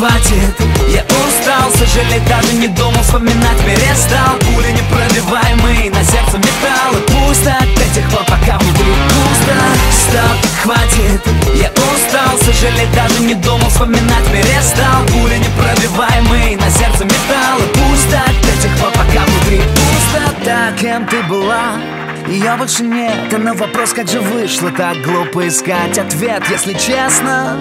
хватит, я устал сожалеть, даже не думал, вспоминать перестал. Пули непробиваемые, на сердце металл. И пусть так до тех пор, пока внутри пусто. Стоп, хватит, я устал сожалеть, даже не думал, вспоминать перестал. Пули непробиваемые, на сердце металл. И пусть так до тех пор, пока внутри пусто. Так, кем ты была? Ее больше нет, а на вопрос, как же вышло, так глупо искать ответ, если честно.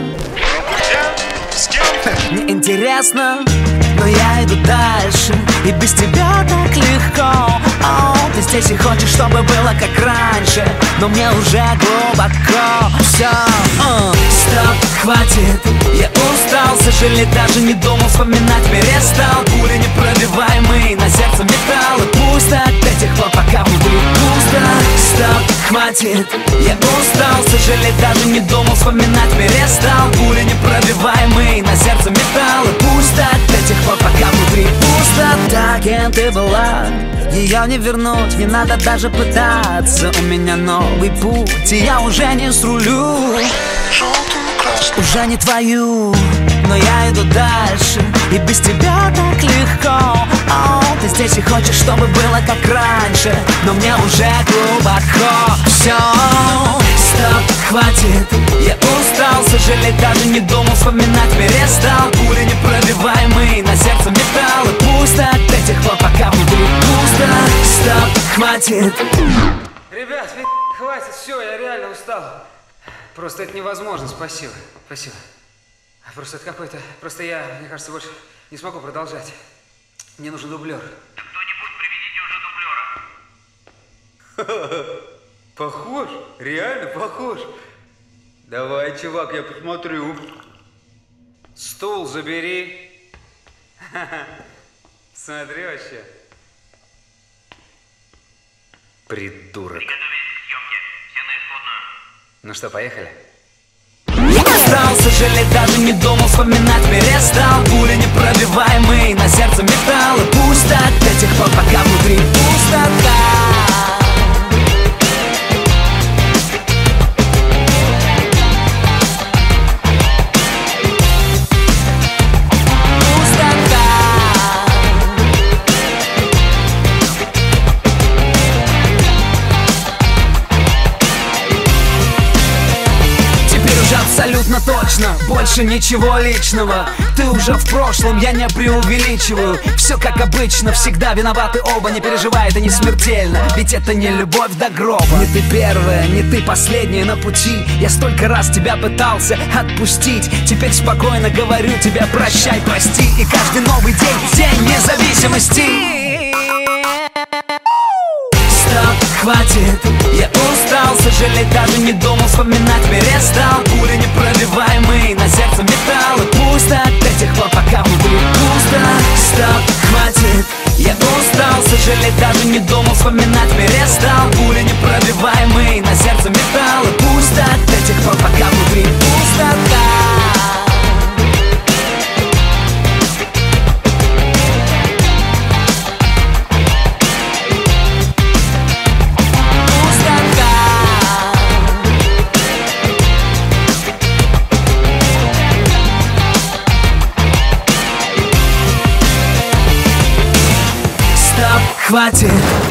Мне интересно, но я иду дальше, и без тебя так легко. Ты здесь и хочешь, чтобы было как раньше, но мне уже глубоко все. Стоп, хватит, я устал сожалеть, даже не думал, вспоминать перестал. Пули непробиваемые, на сердце металл. И пусть так до тех пор, пока внутри пусто. Стоп, хватит, я устал сожалеть, даже не думал, вспоминать перестал. Пули непробиваемые, на сердце металл. И пусть так до тех пор, пока внутри пусто. Так, кем ты была, ее не вернуть, не надо даже пытаться. У меня новый путь, и я уже не срулю, уже не твою, но я иду дальше, и без тебя так легко. Ты здесь и хочешь, чтобы было как раньше, но мне уже глубоко все. Стоп, хватит, я устал сожалеть, даже не думал, вспоминать перестал. Пули непробиваемые, на сердце металл. И пусть так до тех пор, пока внутри пусто. Стоп, хватит. Ребят, хватит, все, я реально устал. Просто это невозможно, спасибо, спасибо. Просто это какой-то, просто я, мне кажется, больше не смогу продолжать. Мне нужен дублер. Да кто-нибудь приведите уже дублера. Похож, реально похож. Давай, чувак, я посмотрю. Стул забери. Смотри вообще. Придурок. Приготовились к съемке. Все на исходную. Ну что, поехали? Устал сожалеть, даже не думал, вспоминать перестал. Пули непробиваемые, на сердце металл. И пусть так до тех пор, пока внутри пустота. Абсолютно точно, больше ничего личного. Ты уже в прошлом, я не преувеличиваю. Все как обычно, всегда виноваты оба. Не переживай, это не смертельно, ведь это не любовь до гроба. Не ты первая, не ты последняя на пути. Я столько раз тебя пытался отпустить. Теперь спокойно говорю тебе прощай, прости. И каждый новый день, день независимости. Стоп, хватит, я устал сожалеть, даже не думал, вспоминать перестал. Пули непробиваемые, на сердце металл. И пусть так до тех пор, пока внутри пусто. Стоп, хватит, я устал сожалеть, даже не думал, вспоминать перестал. Пули непробиваемые, на сердце металл. И пусть так до тех пор, пока внутри пустота. Хватит,